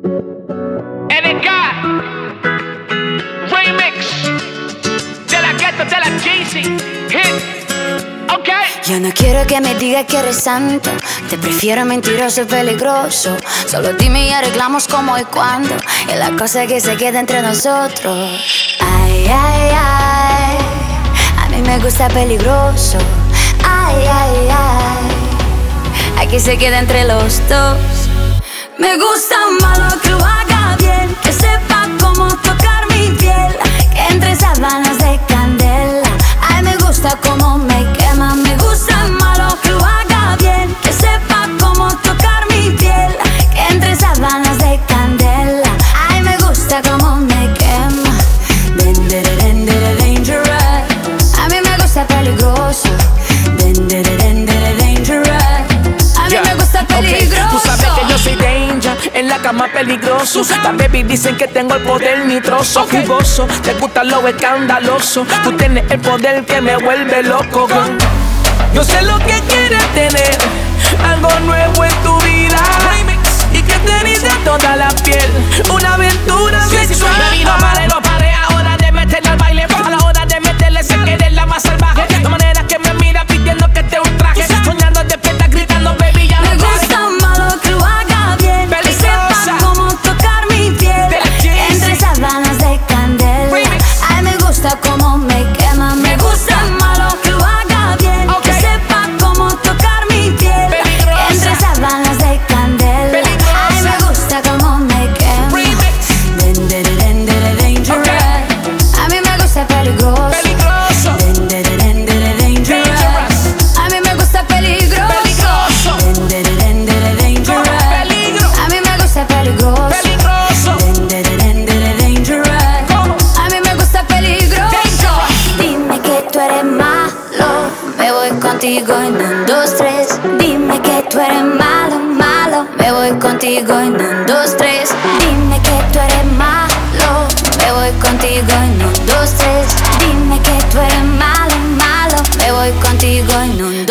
NK Remix de la Ghetto, de la Jeezy Hit. Ok. Yo no quiero que me digas que eres santo. Te prefiero mentiroso y peligroso. Solo dime y arreglamos cómo y cuándo. Y la cosa que se queda entre nosotros. Ay, ay, ay. A mí me gusta peligroso. Ay, ay, ay. Aquí se queda entre los dos. Me gusta malo que lo haga bien, que sepa cómo tocar mi piel, que entre sábanas de candela. Ay, me gusta cómo me quema. Me gusta malo que lo haga bien, que sepa cómo tocar mi piel, que entre sábanas de candela. Ay, me gusta cómo me quema. Dangerous. A mí me gusta peligroso. Dangerous. A mí me gusta peligroso. Tú sabes que yo soy danger, en la cama peligroso. Las baby dicen que tengo el poder nitroso, jugoso. Te gusta lo escandaloso. Tú tienes el poder que me vuelve loco. Yo sé lo que quieres tener, algo nuevo en tu vida y que te erice toda la piel. Una aventura sexual. Baby, no pare, ahora de meterle al baile. A la hora de meterle se quede la más salvaje. De manera que me mira pidiendo que te un traje. Soñando despierta gritando, baby, ya no me gusta malo que lo haga bien, que sepa cómo tocar mi piel, entre sábanas de candela. Ay, me gusta cómo me quema. Me gusta malo que lo haga bien, que sepa cómo tocar mi piel, entre sábanas de candela. Ay, me gusta cómo me quema. Dangerous. A mí me gusta peligroso. A mí me gusta peligroso. A mí me gusta peligroso. A mí me gusta peligroso. Dime que tú eres malo, me voy contigo en 1, 2, 3. Dime que tú eres malo, malo, me voy contigo en 1, 2, 3. Dime que tú eres malo, me voy contigo en 1, 2, 3. Dime que tú eres malo, malo, me voy contigo en 1,